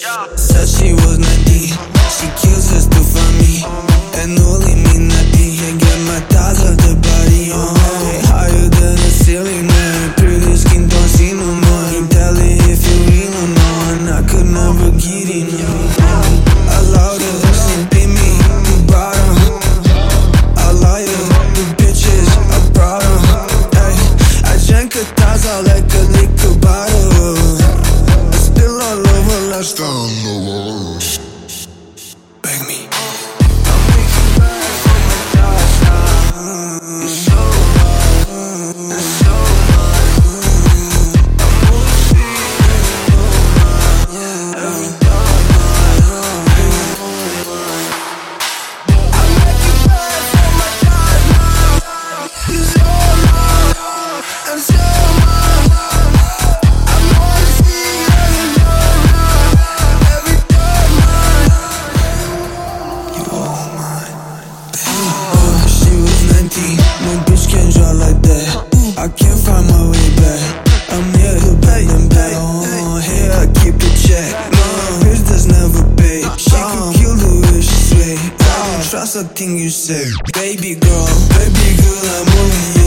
Said she was 19, she kills just to find me. And only me nothing, and get my thoughts off the body. Higher than the ceiling, man. Pretty skin, don't see no more. You tell it if you real or not, and I could never get enough. I love her, she beat me, you brought her. I like her, the bitches, I brought her. I drank a thousand like a liquor bottle. I spill all over like stone. Beg me. No bitch can draw like that. I can't find my way back. I'm here to pay and pay. Here I keep the check. No, bitch does never pay. She could kill the way she sway. I don't trust a thing you say. Baby girl, I'm only